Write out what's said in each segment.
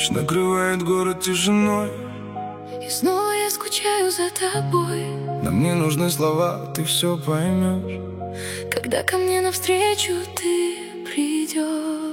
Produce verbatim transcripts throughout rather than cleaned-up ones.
Ночь накрывает город тишиной, и снова я скучаю за тобой. нам не нужны слова, ты все поймешь, когда ко мне навстречу ты придешь.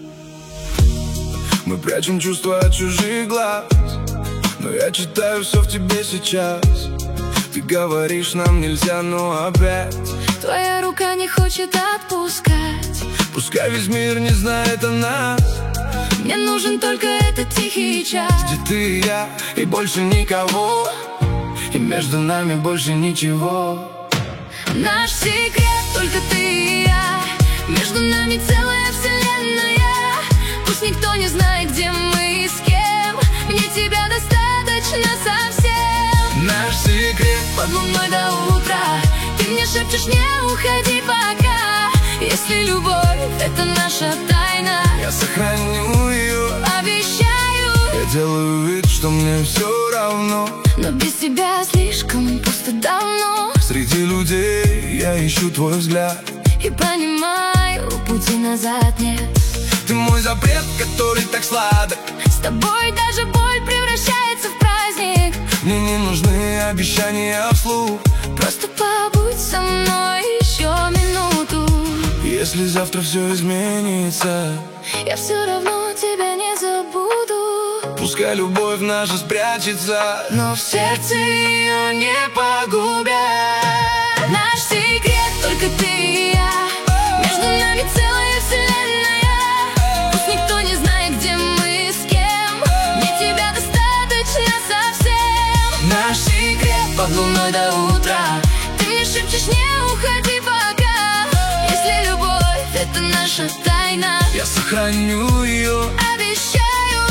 Мы прячем чувства от чужих глаз, но я читаю все в тебе сейчас. Ты говоришь, нам нельзя, но опять твоя рука не хочет отпускать. Пускай весь мир не знает о нас, мне нужен только этот тихий час, где ты и я, и больше никого, и между нами больше ничего. Наш секрет только ты и я, между нами целая вселенная. Пусть никто не знает, где мы и с кем, мне тебя достаточно совсем. Наш секрет под луной до утра, ты мне шепчешь, не уходи пока. Если любовь — это наша тайна, я сохраню ее, обещаю. Я делаю вид, что мне все равно, но без тебя слишком пусто давно. Среди людей я ищу твой взгляд и понимаю, пути назад нет. Ты мой запрет, который так сладок, с тобой даже боль превращается в праздник. Мне не нужны обещания вслух, просто побудь со мной еще минуту. Если завтра все изменится, я все равно тебя не забуду. Пускай любовь наша спрячется, но в сердце ее не погубят. Наш секрет только ты и я, между нами целая вселенная. Пусть никто не знает, где мы с кем, мне тебя достаточно совсем. Наш секрет под луной до утра, ты мне шепчешь, не уходи пока. Если любовь — это наша тайна, я сохраню ее, обещаю.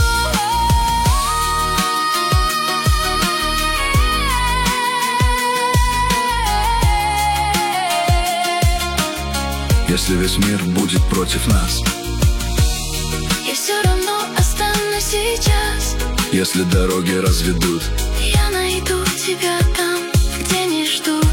Если весь мир будет против нас, я все равно останусь сейчас. Если дороги разведут, я найду тебя там, где не ждут.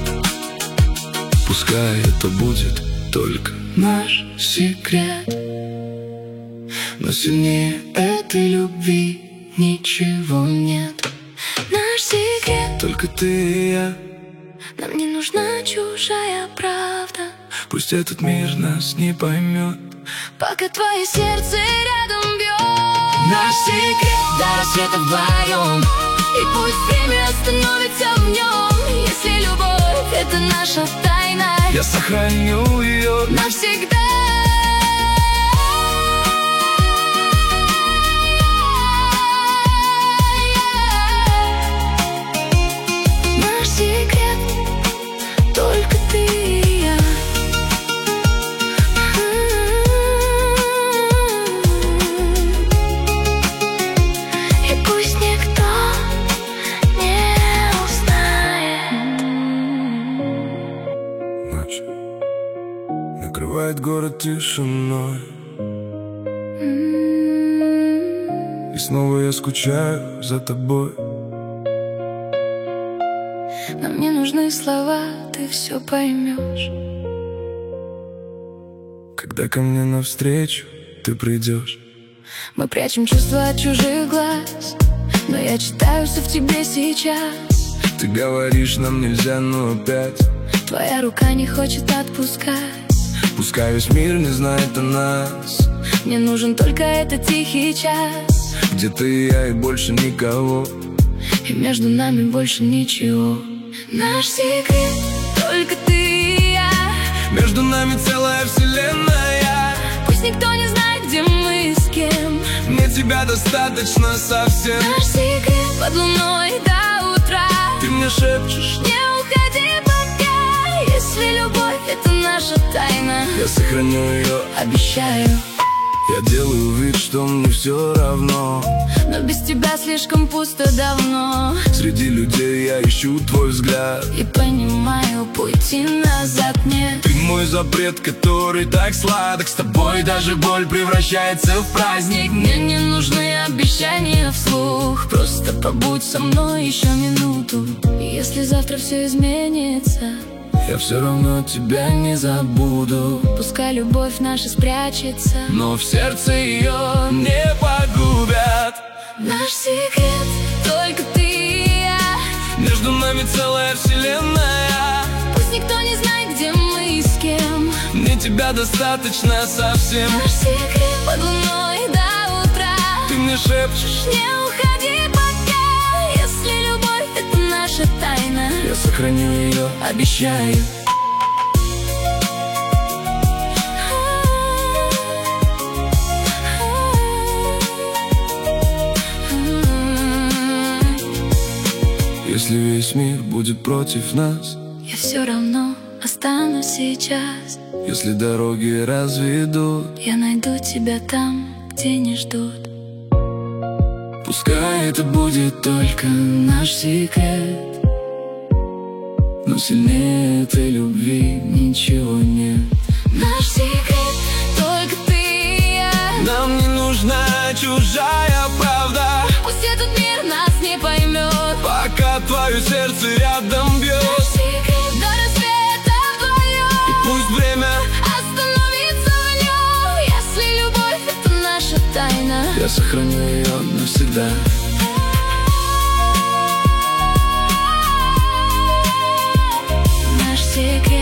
Пускай это будет только наш секрет, но сильнее этой любви ничего нет. Наш секрет только ты и я, нам не нужна чужая правда. Пусть этот мир нас не поймет, пока твое сердце рядом бьет. Наш секрет до рассвета вдвоем, и пусть время остановится в нем. Если любовь — это наша тайна, я сохраню ее навсегда. Наш секрет только ты и я. И пусть никто не узнает. Ночь накрывает город тишиной, и снова я скучаю за тобой. Нам не нужны слова, ты все поймешь, когда ко мне навстречу ты придешь. Мы прячем чувства от чужих глаз, но я читаю все в тебе сейчас. Ты говоришь, нам нельзя, но опять твоя рука не хочет отпускать. Пускай весь мир не знает о нас, мне нужен только этот тихий час, где ты и я, и больше никого, и между нами больше ничего. Наш секрет только ты и я, между нами целая вселенная. Пусть никто не знает, где мы и с кем, мне тебя достаточно совсем. Наш секрет под луной до утра, ты мне шепчешь, не уходи пока. Если любовь — это наша тайна, я сохраню ее, обещаю. Я делаю вид, что мне все равно, но без тебя слишком пусто давно. Среди людей я ищу твой взгляд и понимаю, пути назад нет. Ты мой запрет, который так сладок, с тобой даже боль превращается в праздник. Мне не нужны обещания вслух, просто побудь со мной еще минуту. И если завтра все изменится, Я все равно тебя не забуду. Пускай любовь наша спрячется, но в сердце ее не погубят. наш секрет только ты и я. Между нами целая вселенная. Пусть никто не знает, где мы и с кем. Мне тебя достаточно совсем. Наш секрет под луной до утра. Ты мне шепчешь: не уходи пока. Если любовь — это наша тайна, я сохраню ее, обещаю. Если весь мир будет против нас, я все равно останусь сейчас. Если дороги разведут, я найду тебя там, где не ждут. Пускай это будет только наш секрет, но сильнее этой любви ничего нет. Наш секрет только ты и я. Нам не нужна чужая правда. Пусть этот мир нас не поймет, пока твое сердце рядом бьет. Наш секрет до рассвета вдвоем. И пусть время остановится в нем. Если любовь — это наша тайна, я сохраню ее навсегда. Наш секрет